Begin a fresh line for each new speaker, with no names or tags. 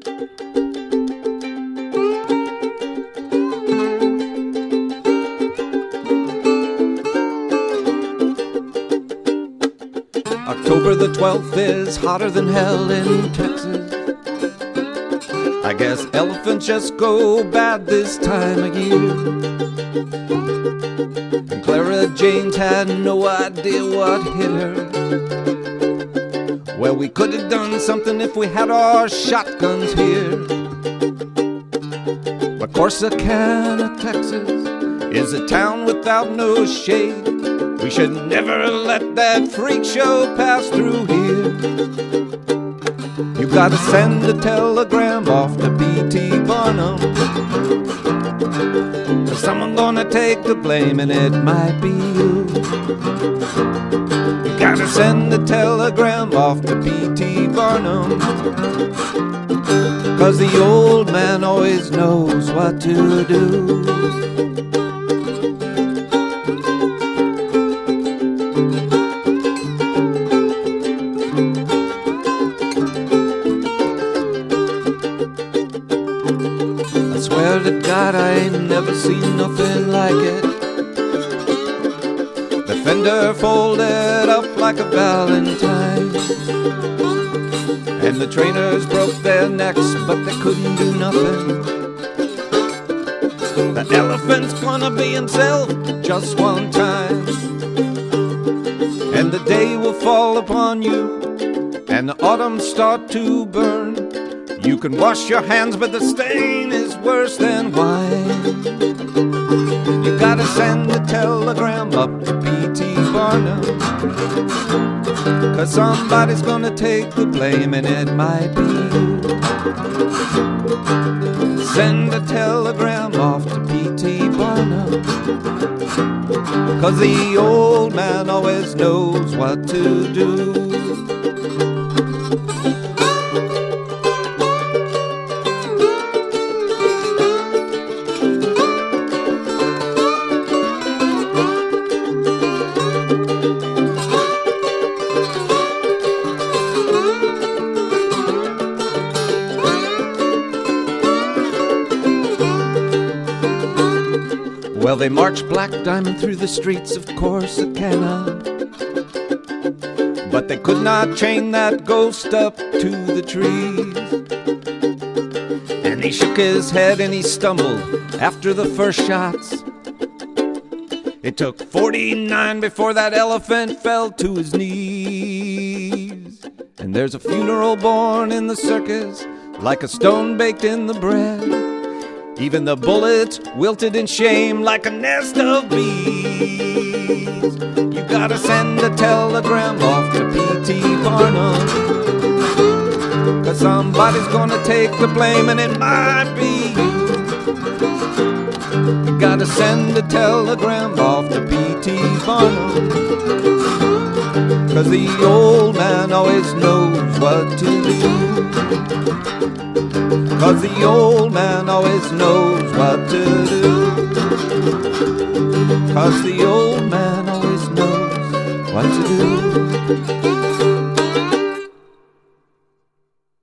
October the 12th is hotter than hell in Texas. I guess elephants just go bad this time of year. And Clara James had no idea what hit her. Well, we could have done something if we had our shotguns here. But Corsicana, Texas is a town without no shade. We should never let that freak show pass through here. You gotta send a telegram off to P.T. Barnum, 'cause someone gonna take the blame and it might be you. You gotta send a telegram off to P.T. Barnum, 'cause the old man always knows what to do. Swear to God, I ain't never seen nothing like it. The fender folded up like a valentine, and the trainers broke their necks, but they couldn't do nothing. The elephant's gonna be himself just one time, and the day will fall upon you, and the autumn start to burn. You can wash your hands, but the stain is worse than wine. You gotta send a telegram up to P.T. Barnum, 'cause somebody's gonna take the blame and it might be you. Send a telegram off to P.T. Barnum, 'cause the old man always knows what to do. Well, they marched Black Diamond through the streets of Corsicana, but they could not chain that ghost up to the trees. And he shook his head and he stumbled after the first shots. It took 49 before that elephant fell to his knees. And there's a funeral born in the circus, like a stone baked in the bread. Even the bullets wilted in shame like a nest of bees. You gotta send a telegram off to P.T. Barnum, 'cause somebody's gonna take the blame and it might be you. You gotta send a telegram off to P.T. Barnum, 'cause the old man always knows what to do. 'Cause the old man always knows what to do. 'Cause the old man always knows what to do.